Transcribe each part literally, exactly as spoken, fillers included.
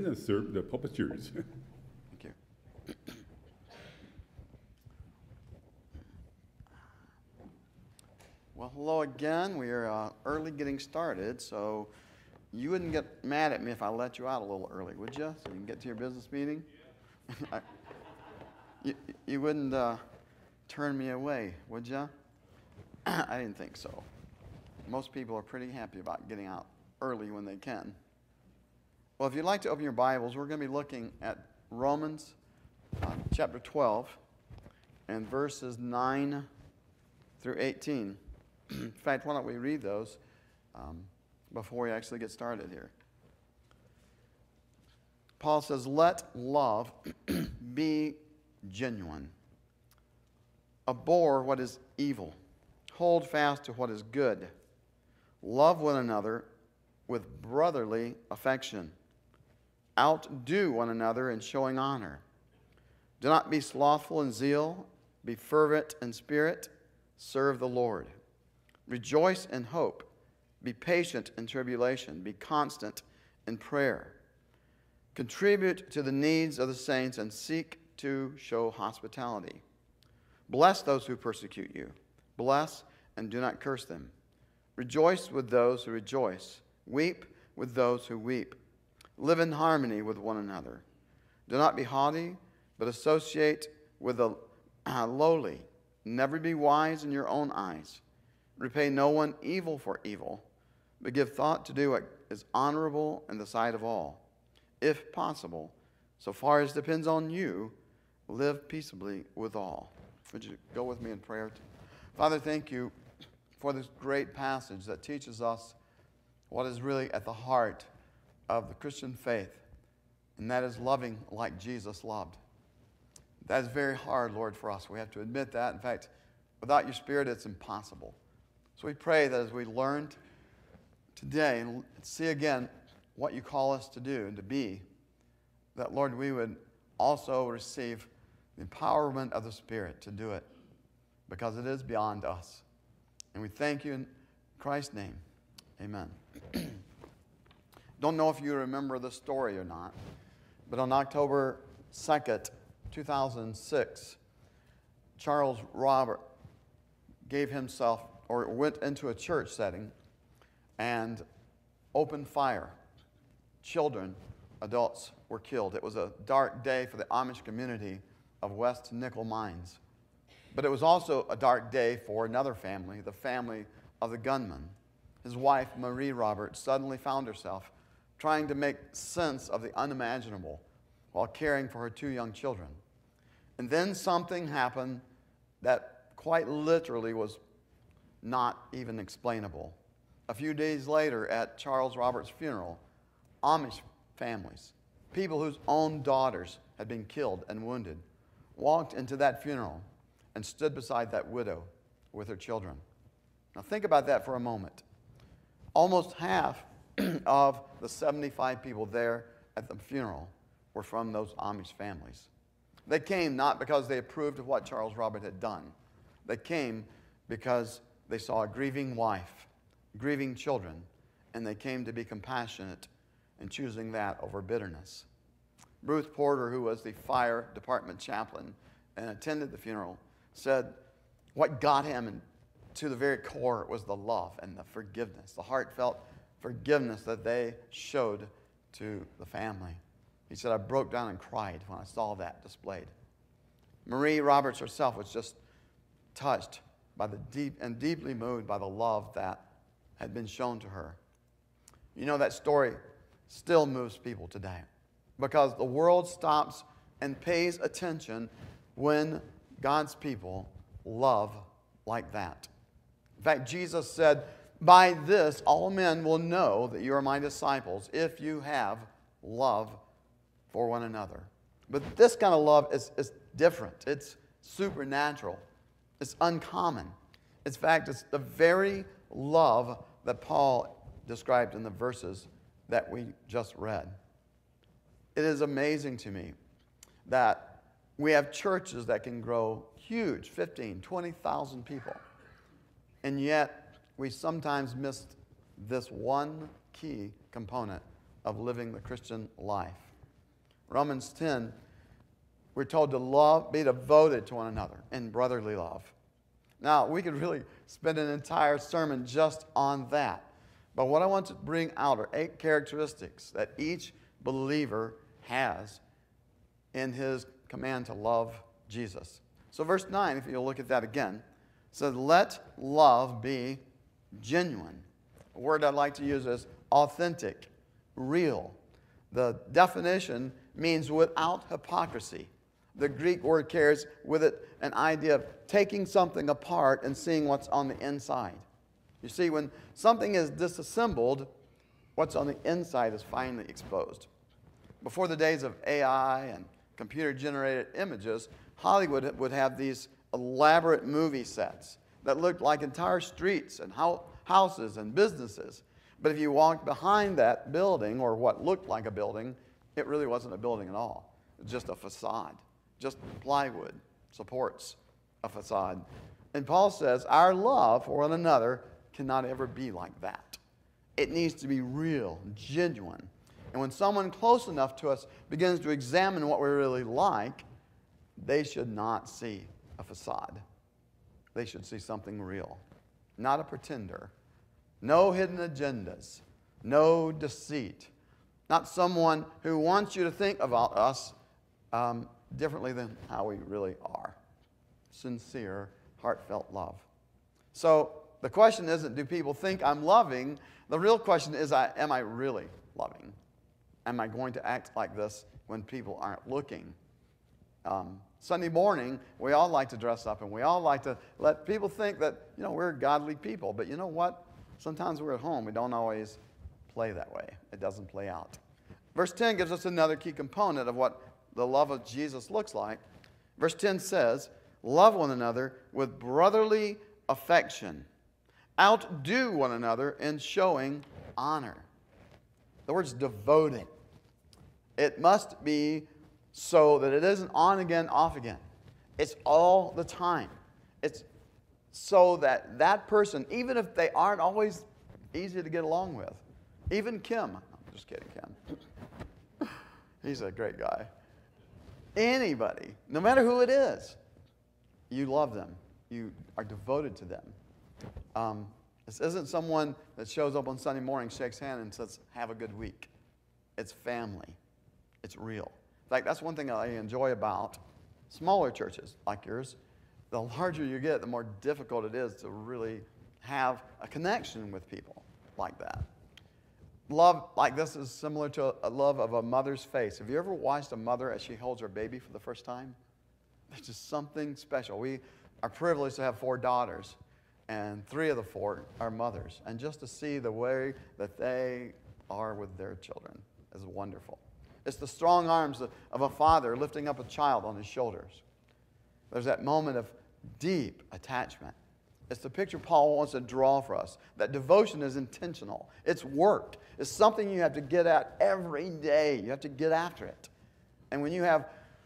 and sir, the pulpit's yours. Thank you. Well, hello again. We are uh, early getting started, so you wouldn't get mad at me if I let you out a little early, would you? So you can get to your business meeting? I, you, you wouldn't uh, turn me away, would you? I didn't think so. Most people are pretty happy about getting out early when they can. Well, if you'd like to open your Bibles, we're going to be looking at Romans uh, chapter twelve and verses nine through eighteen. In fact, why don't we read those um, before we actually get started here. Paul says, "Let love be genuine. Abhor what is evil. Hold fast to what is good. Love one another with brotherly affection. Outdo one another in showing honor. Do not be slothful in zeal. Be fervent in spirit. Serve the Lord. Rejoice in hope. Be patient in tribulation. Be constant in prayer. Contribute to the needs of the saints and seek to show hospitality. Bless those who persecute you. Bless and do not curse them. Rejoice with those who rejoice. Weep with those who weep. Live in harmony with one another. Do not be haughty, but associate with the uh, lowly. Never be wise in your own eyes. Repay no one evil for evil, but give thought to do what is honorable in the sight of all. If possible, so far as depends on you, live peaceably with all." Would you go with me in prayer? Father, thank you for this great passage that teaches us what is really at the heart of the Christian faith, and that is loving like Jesus loved. That is very hard, Lord, for us. We have to admit that. In fact, without your Spirit, it's impossible. So we pray that as we learned today and see again what you call us to do and to be, that, Lord, we would also receive the empowerment of the Spirit to do it, because it is beyond us. And we thank you in Christ's name. Amen. Don't know if you remember the story or not, but on October second, two thousand six, Charles Robert gave himself, or went into a church setting and opened fire. Children, adults were killed. It was a dark day for the Amish community of West Nickel Mines. But it was also a dark day for another family, the family of the gunman. His wife, Marie Roberts, suddenly found herself trying to make sense of the unimaginable while caring for her two young children. And then something happened that quite literally was not even explainable. A few days later, at Charles Roberts' funeral, Amish families, people whose own daughters had been killed and wounded, walked into that funeral and stood beside that widow with her children. Now think about that for a moment. Almost half of the seventy-five people there at the funeral were from those Amish families. They came not because they approved of what Charles Robert had done. They came because they saw a grieving wife, grieving children, and they came to be compassionate in choosing that over bitterness. Bruce Porter, who was the fire department chaplain and attended the funeral, said what got him in, to the very core was the love and the forgiveness, the heartfelt forgiveness that they showed to the family. He said, "I broke down and cried when I saw that displayed." Marie Roberts herself was just touched by the deep and deeply moved by the love that had been shown to her. You know, that story still moves people today, because the world stops and pays attention when God's people love like that. In fact, Jesus said, "By this all men will know that you are my disciples, if you have love for one another." But this kind of love is, is different. It's supernatural. It's uncommon. In fact, it's the very love that Paul described in the verses that we just read. It is amazing to me that we have churches that can grow huge, fifteen, twenty thousand people, and yet we sometimes miss this one key component of living the Christian life. Romans ten, we're told to love, be devoted to one another in brotherly love. Now, we could really spend an entire sermon just on that. But what I want to bring out are eight characteristics that each believer has in his command to love Jesus. So verse nine, if you'll look at that again, says, let love be genuine. A word I'd like to use is authentic, real. The definition means without hypocrisy. The Greek word carries with it an idea of taking something apart and seeing what's on the inside. You see, when something is disassembled, what's on the inside is finally exposed. Before the days of A I and computer-generated images, Hollywood would have these elaborate movie sets that looked like entire streets and houses and businesses. But if you walked behind that building, or what looked like a building, it really wasn't a building at all. It was just a facade. Just plywood supports a facade. And Paul says our love for one another cannot ever be like that. It needs to be real, genuine. And when someone close enough to us begins to examine what we're really like, they should not see a facade. They should see something real, not a pretender. No hidden agendas, no deceit. Not someone who wants you to think about us um, differently than how we really are. Sincere, heartfelt love. So the question isn't, do people think I'm loving? The real question is, I, am I really loving? Am I going to act like this when people aren't looking? Um, Sunday morning, we all like to dress up, and we all like to let people think that, you know, we're godly people. But you know what? Sometimes we're at home. We don't always play that way. It doesn't play out. Verse ten gives us another key component of what the love of Jesus looks like. Verse ten says, love one another with brotherly affection. Outdo one another in showing honor. The word's devoted. It must be so that it isn't on again, off again. It's all the time. It's so that that person, even if they aren't always easy to get along with, even Kim, I'm just kidding, Kim. He's a great guy. Anybody, no matter who it is, you love them. You are devoted to them. Um, this isn't someone that shows up on Sunday morning, shakes hand, and says, have a good week. It's family. It's real. In fact, that's one thing I enjoy about smaller churches like yours. The larger you get, the more difficult it is to really have a connection with people like that. Love like this is similar to a love of a mother's face. Have you ever watched a mother as she holds her baby for the first time? There's just something special. We are privileged to have four daughters, and three of the four are mothers. And just to see the way that they are with their children is wonderful. It's the strong arms of a father lifting up a child on his shoulders. There's that moment of deep attachment. It's the picture Paul wants to draw for us. That devotion is intentional. It's work. It's something you have to get at every day. You have to get after it. And when you have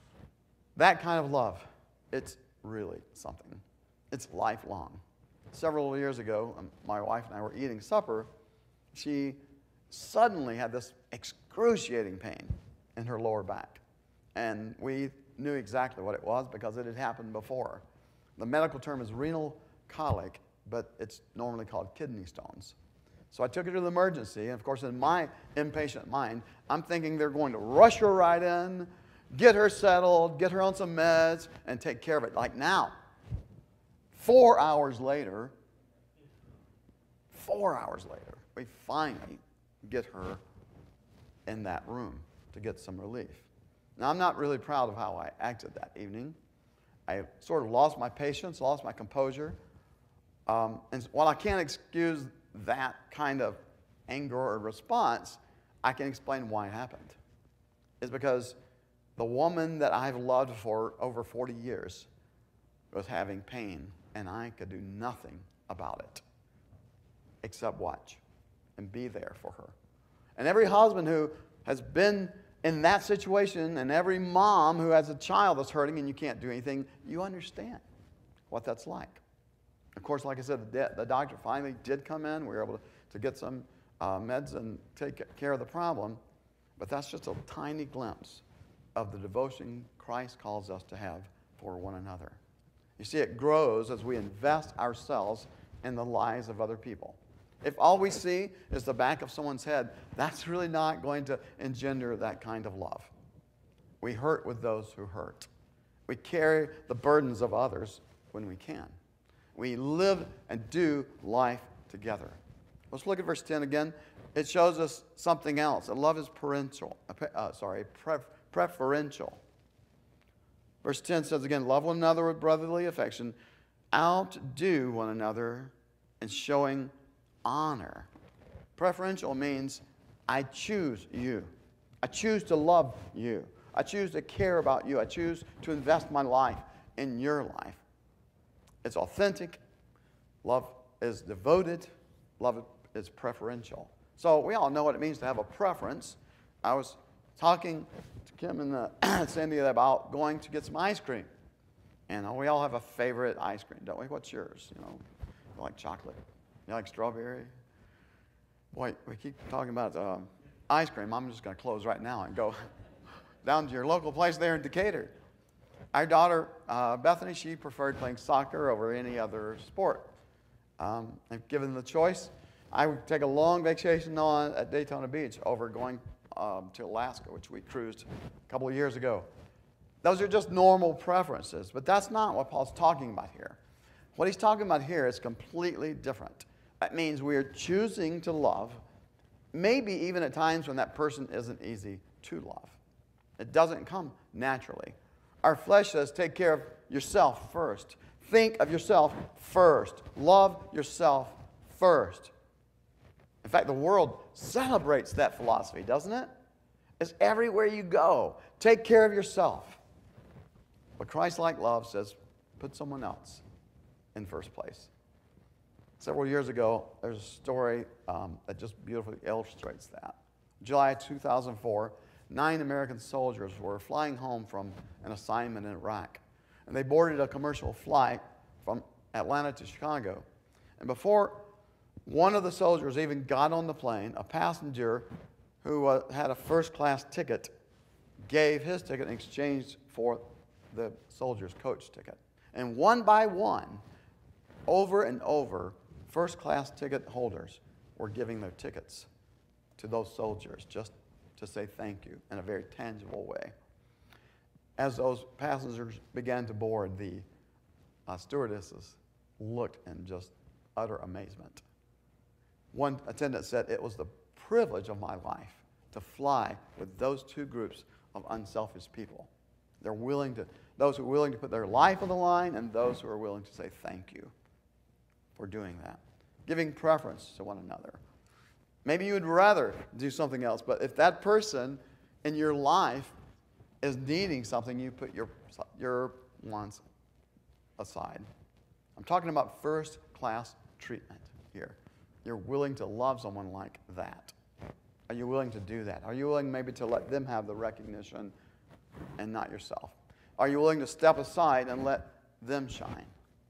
that kind of love, it's really something. It's lifelong. Several years ago, my wife and I were eating supper. She suddenly had this excruciating pain in her lower back. And we knew exactly what it was because it had happened before. The medical term is renal colic, but it's normally called kidney stones. So I took her to the emergency, and of course in my impatient mind, I'm thinking they're going to rush her right in, get her settled, get her on some meds, and take care of it. Like now, four hours later, four hours later, we finally get her in that room to get some relief. Now, I'm not really proud of how I acted that evening. I sort of lost my patience, lost my composure. Um, and while I can't excuse that kind of anger or response, I can explain why it happened. It's because the woman that I've loved for over forty years was having pain, and I could do nothing about it except watch and be there for her. And every husband who has been in that situation, and every mom who has a child that's hurting and you can't do anything, you understand what that's like. Of course, like I said, the, the doctor finally did come in. We were able to, to get some uh, meds and take care of the problem. But that's just a tiny glimpse of the devotion Christ calls us to have for one another. You see, it grows as we invest ourselves in the lives of other people. If all we see is the back of someone's head, that's really not going to engender that kind of love. We hurt with those who hurt. We carry the burdens of others when we can. We live and do life together. Let's look at verse ten again. It shows us something else. That love is parental, uh, sorry, pref preferential. Verse ten says again, love one another with brotherly affection. Outdo one another in showing honor. Preferential means I choose you. I choose to love you. I choose to care about you. I choose to invest my life in your life. It's authentic. Love is devoted. Love is preferential. So we all know what it means to have a preference. I was talking to Kim and uh, Cindy about going to get some ice cream. And uh, we all have a favorite ice cream, don't we? What's yours? You know, you like chocolate? You like strawberry? Boy, we keep talking about uh, ice cream. I'm just going to close right now and go down to your local place there in Decatur. Our daughter, uh, Bethany, she preferred playing soccer over any other sport. Um, and given the choice, I would take a long vacation on at Daytona Beach over going um, to Alaska, which we cruised a couple of years ago. Those are just normal preferences, but that's not what Paul's talking about here. What he's talking about here is completely different. That means we are choosing to love, maybe even at times when that person isn't easy to love. It doesn't come naturally. Our flesh says, take care of yourself first. Think of yourself first. Love yourself first. In fact, the world celebrates that philosophy, doesn't it? It's everywhere you go. Take care of yourself. But Christ-like love says, put someone else in first place. Several years ago, there's a story um, that just beautifully illustrates that. July two thousand four, nine American soldiers were flying home from an assignment in Iraq. And they boarded a commercial flight from Atlanta to Chicago. And before one of the soldiers even got on the plane, a passenger who uh, had a first-class ticket gave his ticket in exchange for the soldier's coach ticket. And one by one, over and over, first-class ticket holders were giving their tickets to those soldiers just to say thank you in a very tangible way. As those passengers began to board, the uh, stewardesses looked in just utter amazement. One attendant said, it was the privilege of my life to fly with those two groups of unselfish people. They're willing to, those who are willing to put their life on the line and those who are willing to say thank you for doing that. Giving preference to one another. Maybe you would rather do something else, but if that person in your life is needing something, you put your, your wants aside. I'm talking about first-class treatment here. You're willing to love someone like that. Are you willing to do that? Are you willing maybe to let them have the recognition and not yourself? Are you willing to step aside and let them shine?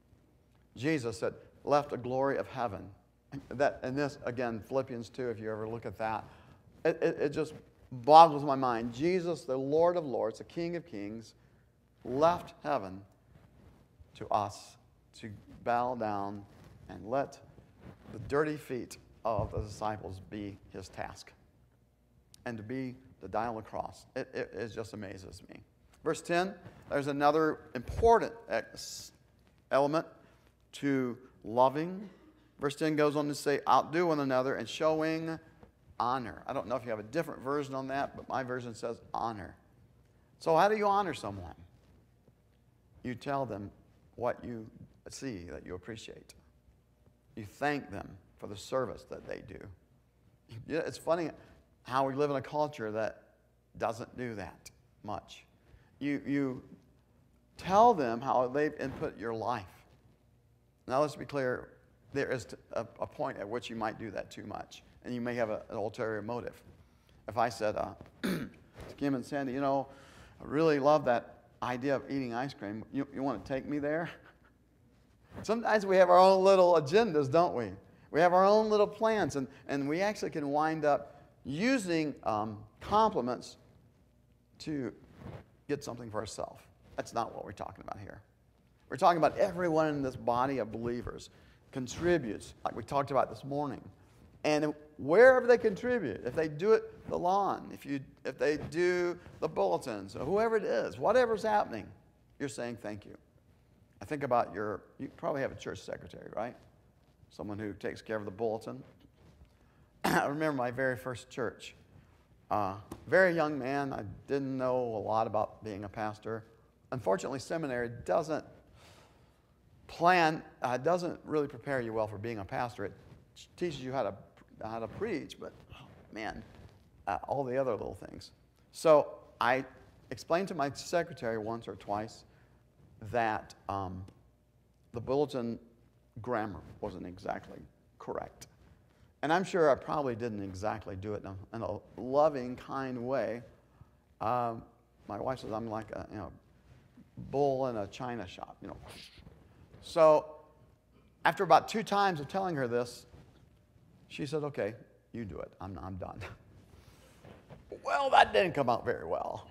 Jesus said, left a glory of heaven. That, and this, again, Philippians two, if you ever look at that, it, it, it just boggles my mind. Jesus, the Lord of Lords, the King of Kings, left heaven to us to bow down and let the dirty feet of the disciples be his task and to be to die on the cross. It, it, it just amazes me. Verse ten, there's another important element to loving. Verse ten goes on to say, outdo one another and showing honor. I don't know if you have a different version on that, but my version says honor. So how do you honor someone? You tell them what you see that you appreciate. You thank them for the service that they do. You know, it's funny how we live in a culture that doesn't do that much. You, you tell them how they've input your life. Now let's be clear, there is a, a point at which you might do that too much, and you may have a, an ulterior motive. If I said uh, to Kim and Sandy, you know, I really love that idea of eating ice cream. You, you want to take me there? Sometimes we have our own little agendas, don't we? We have our own little plans, and, and we actually can wind up using um, compliments to get something for herself. That's not what we're talking about here. We're talking about everyone in this body of believers contributes, like we talked about this morning. And wherever they contribute, if they do it the lawn, if you if they do the bulletins, or whoever it is, whatever's happening, you're saying thank you. I think about your, you probably have a church secretary, right? Someone who takes care of the bulletin. I remember my very first church. Uh, very young man. I didn't know a lot about being a pastor. Unfortunately, seminary doesn't plan, uh, doesn't really prepare you well for being a pastor. It teaches you how to how to preach, but oh, man, uh, all the other little things. So I explained to my secretary once or twice that um, the bulletin grammar wasn't exactly correct. And I'm sure I probably didn't exactly do it in a, in a loving, kind way. Um, my wife says I'm like a you know, bull in a china shop, you know. So after about two times of telling her this, she said, okay, you do it. I'm, I'm done. Well, that didn't come out very well.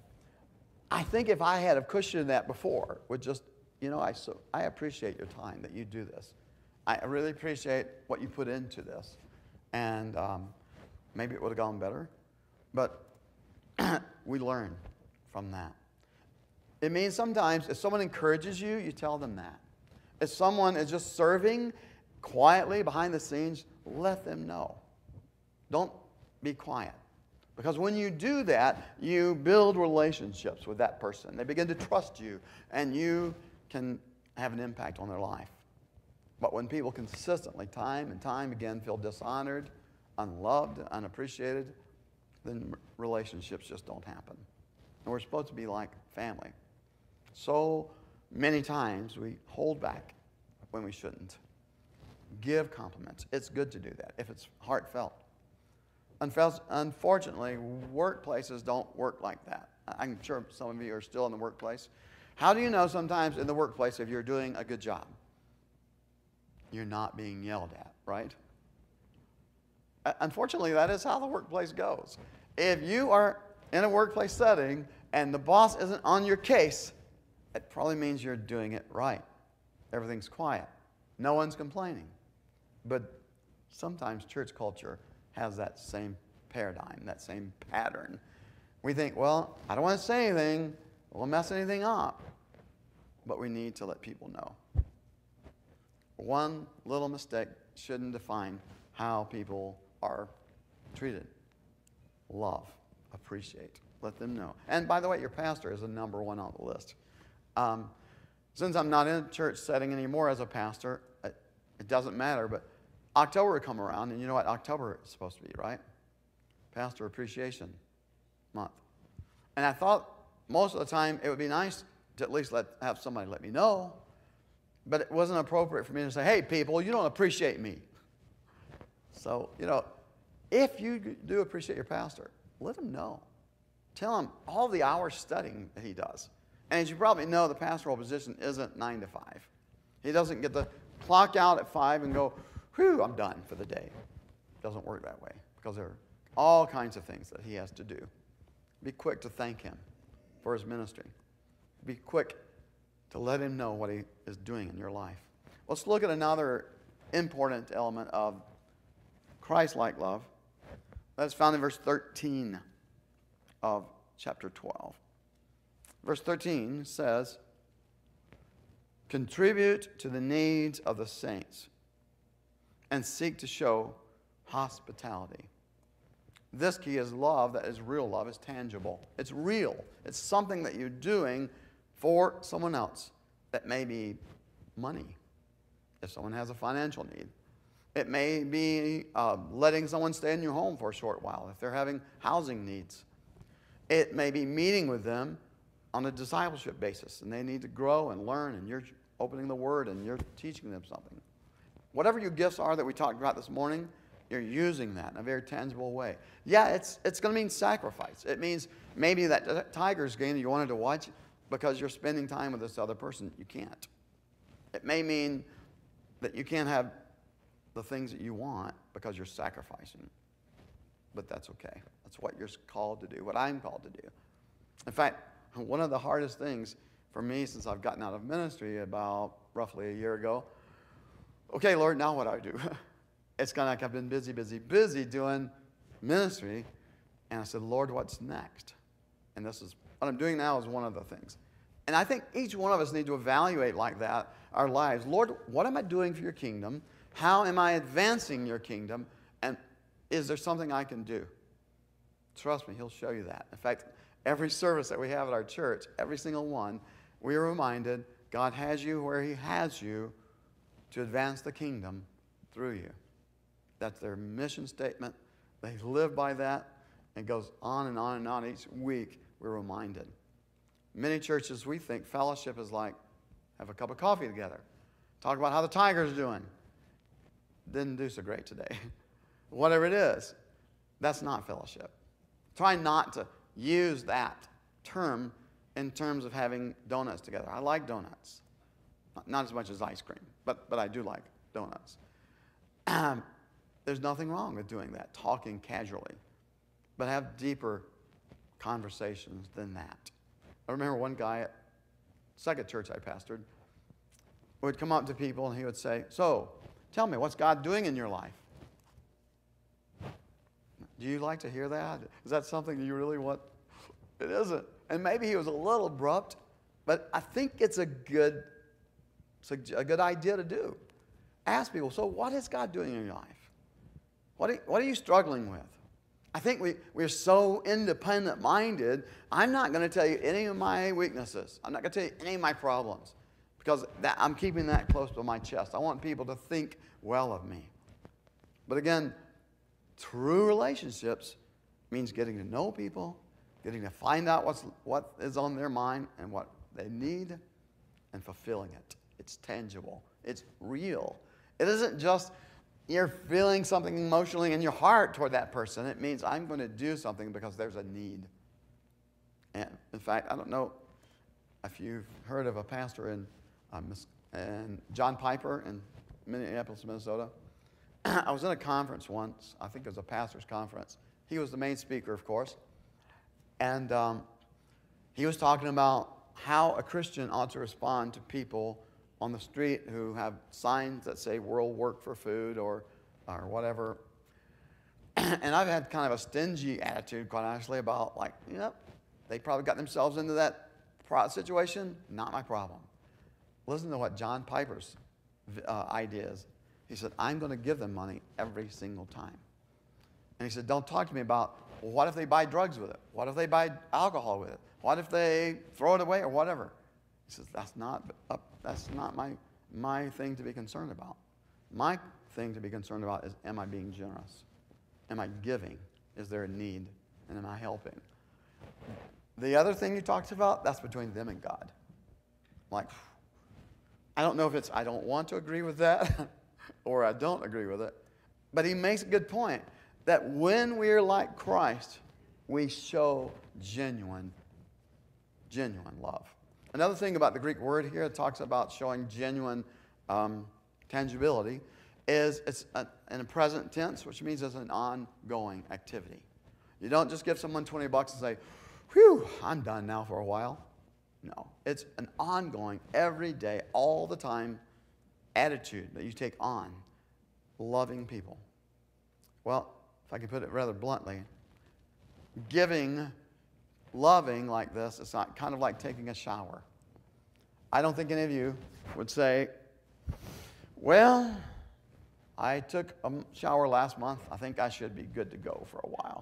I think if I had a cushioned that before, would just, you know, I, so, I appreciate your time that you do this. I really appreciate what you put into this. And um, maybe it would have gone better. But we learn from that. It means sometimes if someone encourages you, you tell them that. If someone is just serving quietly behind the scenes, let them know. Don't be quiet. Because when you do that, you build relationships with that person. They begin to trust you, and you can have an impact on their life. But when people consistently, time and time again, feel dishonored, unloved, unappreciated, then relationships just don't happen. And we're supposed to be like family. So many times we hold back when we shouldn't. Give compliments. It's good to do that if it's heartfelt. Unfortunately, workplaces don't work like that. I'm sure some of you are still in the workplace. How do you know sometimes in the workplace if you're doing a good job? You're not being yelled at, right? Unfortunately, that is how the workplace goes. If you are in a workplace setting and the boss isn't on your case, it probably means you're doing it right. Everything's quiet. No one's complaining. But sometimes church culture has that same paradigm, that same pattern. We think, well, I don't want to say anything, we'll mess anything up. But we need to let people know. One little mistake shouldn't define how people are treated. Love, appreciate, let them know. And by the way, your pastor is the number one on the list. Um, since I'm not in a church setting anymore as a pastor, it, it doesn't matter, but October will come around, and you know what October is supposed to be, right? Pastor Appreciation Month. And I thought most of the time it would be nice to at least let, have somebody let me know, but it wasn't appropriate for me to say, hey, people, you don't appreciate me. So, you know, if you do appreciate your pastor, let him know. Tell him all the hours studying that he does. And as you probably know, the pastoral position isn't nine to five. He doesn't get to clock out at five and go, whew, I'm done for the day. It doesn't work that way because there are all kinds of things that he has to do. Be quick to thank him for his ministry. Be quick to let him know what he is doing in your life. Let's look at another important element of Christ-like love. That's found in verse thirteen of chapter twelve. Verse thirteen says, contribute to the needs of the saints and seek to show hospitality. This key is love that is real love. It's tangible. It's real. It's something that you're doing for someone else. That may be money, if someone has a financial need. It may be uh, letting someone stay in your home for a short while if they're having housing needs. It may be meeting with them on a discipleship basis, and they need to grow and learn, and you're opening the Word and you're teaching them something. Whatever your gifts are that we talked about this morning, you're using that in a very tangible way. Yeah, it's, it's going to mean sacrifice. It means maybe that Tigers game you wanted to watch because you're spending time with this other person. You can't. It may mean that you can't have the things that you want because you're sacrificing. But that's okay. That's what you're called to do, what I'm called to do. In fact, one of the hardest things for me since I've gotten out of ministry about roughly a year ago, okay, Lord, now what do I do? It's kind of like I've been busy, busy, busy doing ministry. And I said, Lord, what's next? And this is what I'm doing now is one of the things. And I think each one of us need to evaluate like that our lives. Lord, what am I doing for your kingdom? How am I advancing your kingdom? And is there something I can do? Trust me, he'll show you that. In fact, every service that we have at our church, every single one, we are reminded God has you where he has you to advance the kingdom through you. That's their mission statement. They live by that. It goes on and on and on. Each week, we're reminded. Many churches, we think fellowship is like have a cup of coffee together. Talk about how the Tiger's doing. Didn't do so great today. Whatever it is, that's not fellowship. Try not to use that term in terms of having donuts together. I like donuts. Not, not as much as ice cream, but, but I do like donuts. Um, there's nothing wrong with doing that, talking casually. But have deeper conversations than that. I remember one guy at second church I pastored would come up to people and he would say, so, tell me, what's God doing in your life? Do you like to hear that? Is that something you really want? It isn't. And maybe he was a little abrupt, but I think it's a good, it's a, a good idea to do. Ask people, so what is God doing in your life? What are, what are you struggling with? I think we, we're so independent-minded, I'm not going to tell you any of my weaknesses. I'm not going to tell you any of my problems because that, I'm keeping that close to my chest. I want people to think well of me. But again, true relationships means getting to know people, getting to find out what's, what is on their mind and what they need, and fulfilling it. It's tangible. It's real. It isn't just you're feeling something emotionally in your heart toward that person. It means I'm going to do something because there's a need. And in fact, I don't know if you've heard of a pastor in, um, in John Piper in Minneapolis, Minnesota. I was in a conference once. I think it was a pastor's conference. He was the main speaker, of course. And um, he was talking about how a Christian ought to respond to people on the street who have signs that say world work for food or, or whatever. And I've had kind of a stingy attitude, quite honestly, about like, you know, they probably got themselves into that situation. Not my problem. Listen to what John Piper's uh, idea is. He said, I'm going to give them money every single time. And he said, don't talk to me about, well, what if they buy drugs with it? What if they buy alcohol with it? What if they throw it away or whatever? He says, that's not up, that's not my, my thing to be concerned about. My thing to be concerned about is, am I being generous? Am I giving? Is there a need? And am I helping? The other thing he talks about, that's between them and God. Like, I don't know if it's I don't want to agree with that or I don't agree with it. But he makes a good point that when we're like Christ, we show genuine, genuine love. Another thing about the Greek word here, it talks about showing genuine um, tangibility, is it's a, in a present tense, which means it's an ongoing activity. You don't just give someone twenty bucks and say, whew, I'm done now for a while. No, it's an ongoing, everyday, all the time attitude that you take on loving people. Well, if I can put it rather bluntly, giving, loving like this, it's not kind of like taking a shower. I don't think any of you would say, well, I took a shower last month. I think I should be good to go for a while.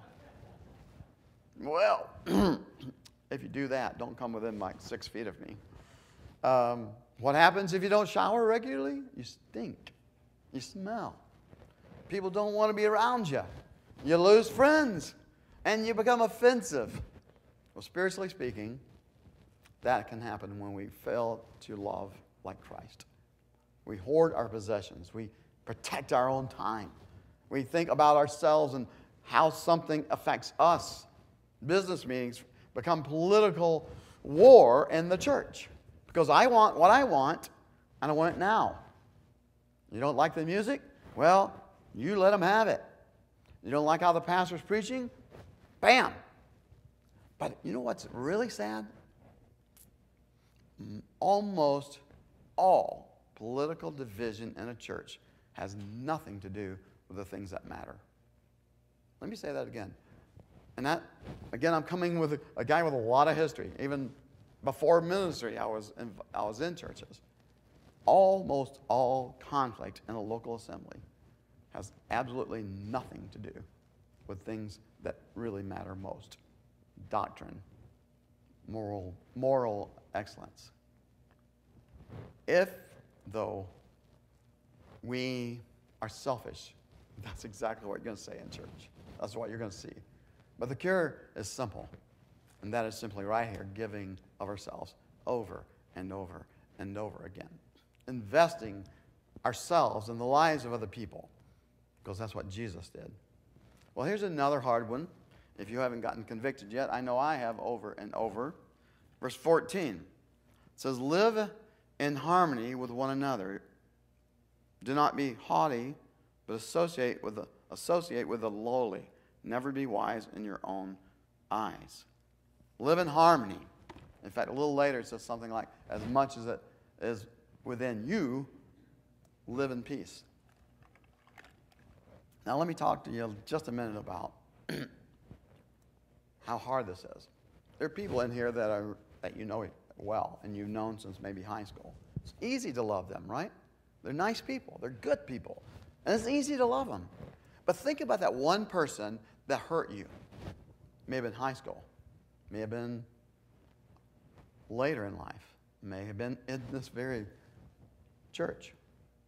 Well, if you do that, don't come within like six feet of me. Um, what happens if you don't shower regularly? You stink. You smell. People don't want to be around you. You lose friends. And you become offensive. Well, spiritually speaking, that can happen when we fail to love like Christ. We hoard our possessions. We protect our own time. We think about ourselves and how something affects us. Business meetings become political war in the church because I want what I want and I want it now. You don't like the music? Well, you let them have it. You don't like how the pastor's preaching? Bam! But you know what's really sad? almost all political division in a church has nothing to do with the things that matter. Let me say that again. And that, again, I'm coming with a, a guy with a lot of history. Even before ministry, I was in, I was in churches. Almost all conflict in a local assembly has absolutely nothing to do with things that really matter most. Doctrine, moral, moral excellence. If, though, we are selfish, that's exactly what you're going to say in church. That's what you're going to see. But the cure is simple, and that is simply right here, giving of ourselves over and over and over again. Investing ourselves in the lives of other people, because that's what Jesus did. Well, here's another hard one. If you haven't gotten convicted yet, I know I have over and over. Verse fourteen, it says, live in harmony with one another. Do not be haughty, but associate with the, associate with the lowly. Never be wise in your own eyes. Live in harmony. In fact, a little later it says something like, as much as it is within you, live in peace. Now let me talk to you just a minute about how hard this is. There are people in here that are that you know well, and you've known since maybe high school. It's easy to love them, right? They're nice people. They're good people. And it's easy to love them. But think about that one person that hurt you. May have been high school. May have been later in life. May have been in this very church.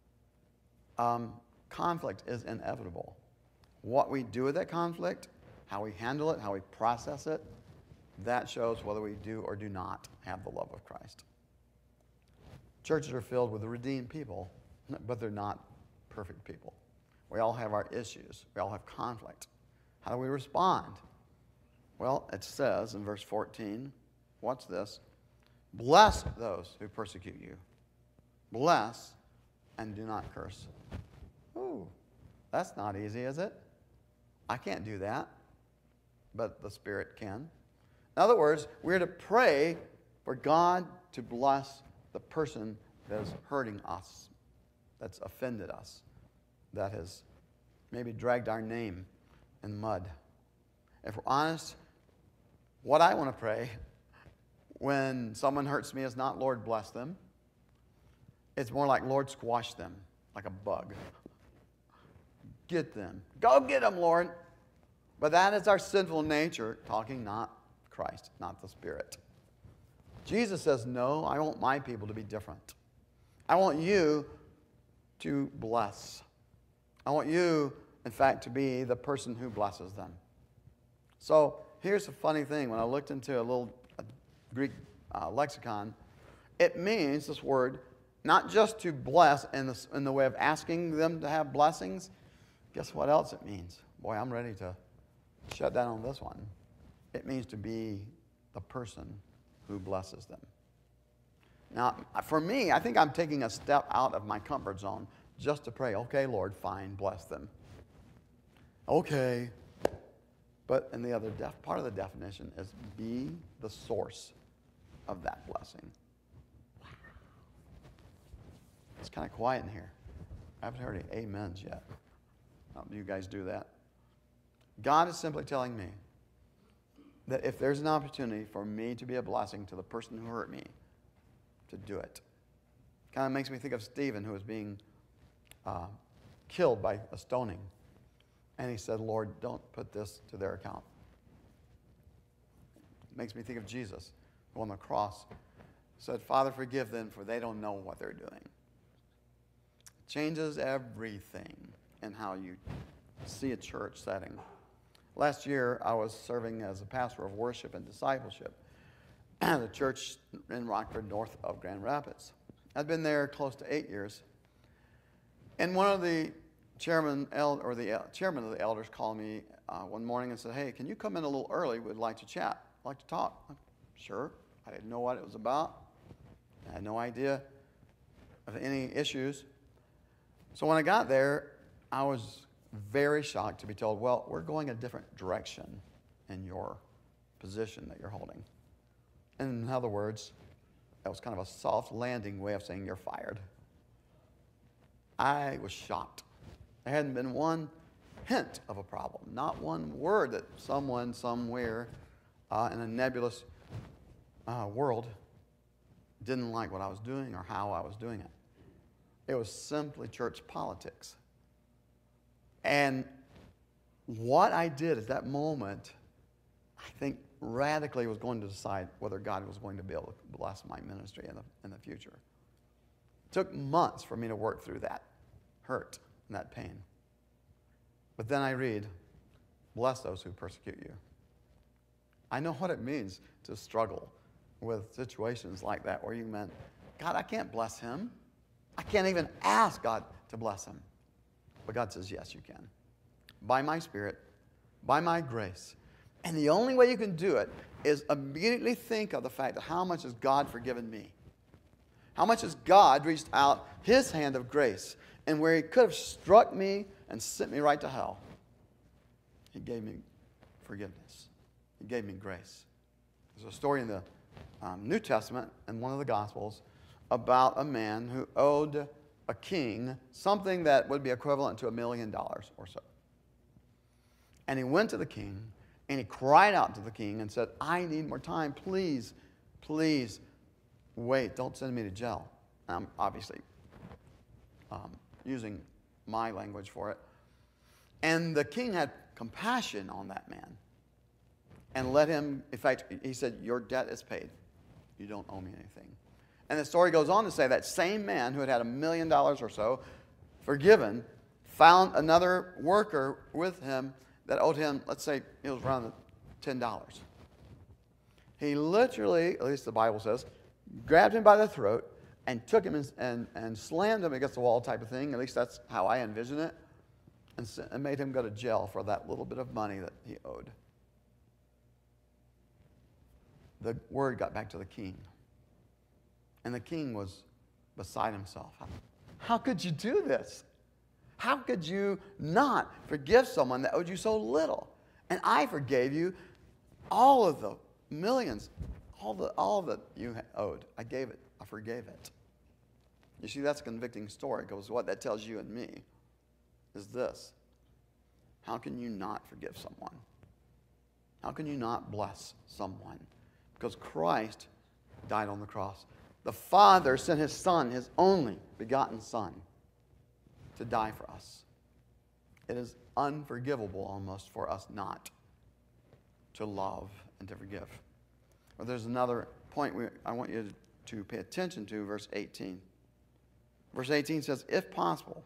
Um, conflict is inevitable. What we do with that conflict, how we handle it, how we process it, that shows whether we do or do not have the love of Christ. Churches are filled with redeemed people, but they're not perfect people. We all have our issues. We all have conflict. How do we respond? Well, it says in verse fourteen, watch this, bless those who persecute you. Bless and do not curse. Ooh, that's not easy, is it? I can't do that, but the Spirit can. In other words, we're to pray for God to bless the person that is hurting us, that's offended us, that has maybe dragged our name in mud. If we're honest, what I want to pray when someone hurts me is not, Lord, bless them. It's more like, Lord, squash them like a bug. Get them. Go get them, Lord. But that is our sinful nature talking, not Christ, not the Spirit. Jesus says, no, I want my people to be different. I want you to bless. I want you, in fact, to be the person who blesses them. So here's a funny thing. When I looked into a little a Greek uh, lexicon, it means, this word, not just to bless in the, in the way of asking them to have blessings. Guess what else it means? Boy, I'm ready to shut down on this one. It means to be the person who blesses them. Now, for me, I think I'm taking a step out of my comfort zone just to pray, okay, Lord, fine, bless them. Okay. But in the other def- part of the definition is be the source of that blessing. It's kind of quiet in here. I haven't heard any amens yet. How do you guys do that? God is simply telling me that if there's an opportunity for me to be a blessing to the person who hurt me, to do it. Kind of makes me think of Stephen, who was being uh, killed by a stoning. And he said, Lord, don't put this to their account. Makes me think of Jesus, who on the cross said, Father, forgive them, for they don't know what they're doing. Changes everything in how you see a church setting. Last year, I was serving as a pastor of worship and discipleship at a church in Rockford, north of Grand Rapids. I'd been there close to eight years. And one of the chairman, or the chairman of the elders called me uh, one morning and said, hey, can you come in a little early? We'd like to chat. I'd like to talk. Sure. I didn't know what it was about. I had no idea of any issues. So when I got there, I was very shocked to be told, well, we're going a different direction in your position that you're holding. In other words, That was kind of a soft landing way of saying you're fired. I was shocked. There hadn't been one hint of a problem, not one word that someone somewhere uh, in a nebulous uh, world didn't like what I was doing or how I was doing it. It was simply church politics. And what I did at that moment, I think radically was going to decide whether God was going to be able to bless my ministry in the, in the future. It took months for me to work through that hurt and that pain. But then I read, bless those who persecute you. I know what it means to struggle with situations like that where you meant, God, I can't bless him. I can't even ask God to bless him. But God says, yes, you can. By my Spirit, by my grace. And the only way you can do it is immediately think of the fact that how much has God forgiven me? How much has God reached out his hand of grace? And where he could have struck me and sent me right to hell, he gave me forgiveness. He gave me grace. There's a story in the um, New Testament in one of the Gospels about a man who owed a king something that would be equivalent to a million dollars or so. And he went to the king, and he cried out to the king and said, I need more time. Please, please wait. Don't send me to jail. And I'm obviously um, using my language for it. And the king had compassion on that man and let him, in fact, he said, your debt is paid. You don't owe me anything. And the story goes on to say that same man who had had a million dollars or so forgiven found another worker with him that owed him, let's say it was around ten dollars. He literally, at least the Bible says, grabbed him by the throat and took him and, and, and slammed him against the wall type of thing. At least that's how I envision it. And, and made him go to jail for that little bit of money that he owed. The word got back to the king. And the king was beside himself. How, how could you do this? How could you not forgive someone that owed you so little? And I forgave you all of the millions, all the all that you owed. I gave it. I forgave it. You see, that's a convicting story because what that tells you and me is this. How can you not forgive someone? How can you not bless someone? Because Christ died on the cross. The Father sent his Son, his only begotten Son, to die for us. It is unforgivable almost for us not to love and to forgive. But there's another point we, I want you to pay attention to, verse eighteen. Verse eighteen says, if possible,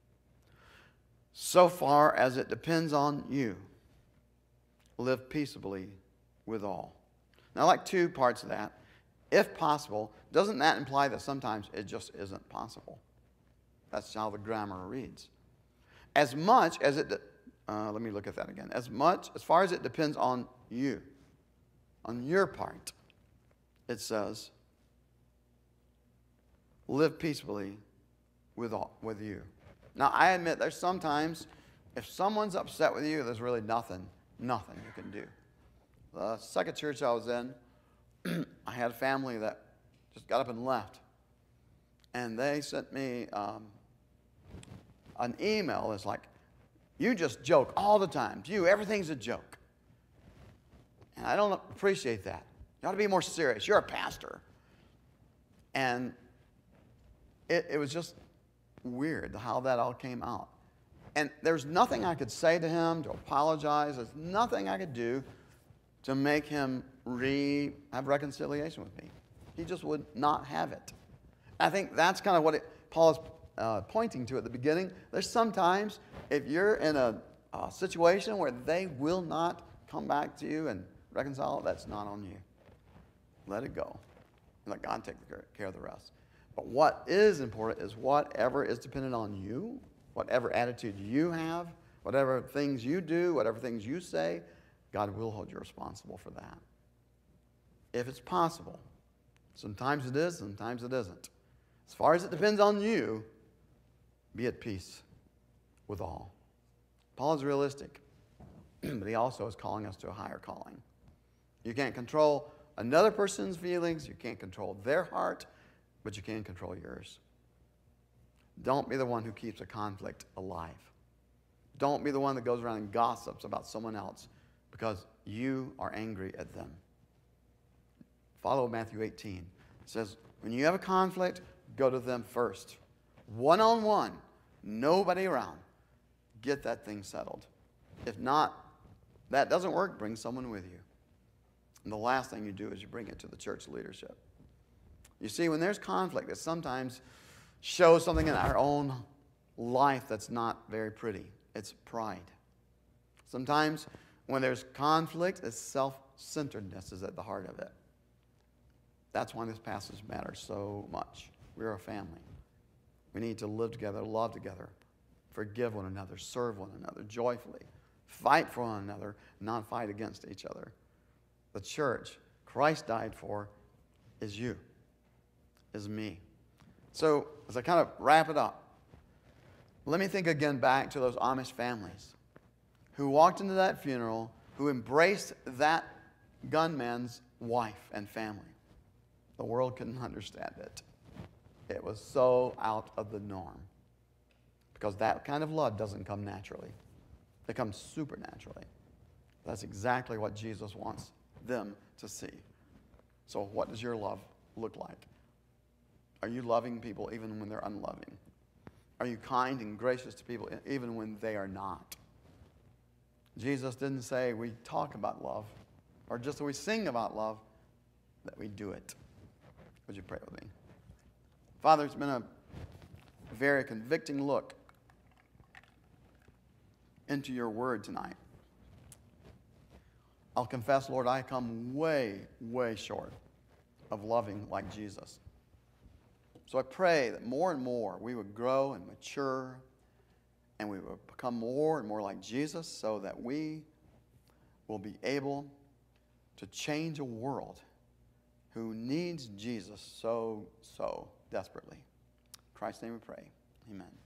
so far as it depends on you, live peaceably with all. Now, I like two parts of that. If possible, doesn't that imply that sometimes it just isn't possible? That's how the grammar reads. As much as it, uh, let me look at that again. As much, as far as it depends on you, on your part, it says, live peaceably with all, with you. Now, I admit there's sometimes, if someone's upset with you, there's really nothing, nothing you can do. The second church I was in, I had a family that just got up and left. And they sent me um, an email that's like, you just joke all the time. To you, everything's a joke. And I don't appreciate that. You ought to be more serious. You're a pastor. And it, it was just weird how that all came out. And there's nothing I could say to him to apologize. There's nothing I could do to make him re have reconciliation with me. He just would not have it. I think that's kind of what it, Paul is uh, pointing to at the beginning. There's sometimes, if you're in a, a situation where they will not come back to you and reconcile, that's not on you. Let it go. And let God take care of the rest. But what is important is whatever is dependent on you, whatever attitude you have, whatever things you do, whatever things you say, God will hold you responsible for that. If it's possible. Sometimes it is, sometimes it isn't. As far as it depends on you, be at peace with all. Paul is realistic, but he also is calling us to a higher calling. You can't control another person's feelings. You can't control their heart, but you can control yours. Don't be the one who keeps a conflict alive. Don't be the one that goes around and gossips about someone else because you are angry at them. Follow Matthew eighteen. It says, when you have a conflict, go to them first. One-on-one, nobody around. Get that thing settled. If not, that doesn't work, bring someone with you. And the last thing you do is you bring it to the church leadership. You see, when there's conflict, it sometimes shows something in our own life that's not very pretty. It's pride. Sometimes when there's conflict, it's self-centeredness is at the heart of it. That's why this passage matters so much. We're a family. We need to live together, love together, forgive one another, serve one another joyfully, fight for one another, not fight against each other. The church Christ died for is you, is me. So as I kind of wrap it up, let me think again back to those Amish families who walked into that funeral, who embraced that gunman's wife and family. The world couldn't understand it. It was so out of the norm. Because that kind of love doesn't come naturally. It comes supernaturally. That's exactly what Jesus wants them to see. So what does your love look like? Are you loving people even when they're unloving? Are you kind and gracious to people even when they are not? Jesus didn't say we talk about love or just that we sing about love, that we do it. Would you pray with me? Father, it's been a very convicting look into your word tonight. I'll confess, Lord, I come way, way short of loving like Jesus. So I pray that more and more we would grow and mature and we would become more and more like Jesus so that we will be able to change a world who needs Jesus so, so desperately. In Christ's name we pray. Amen.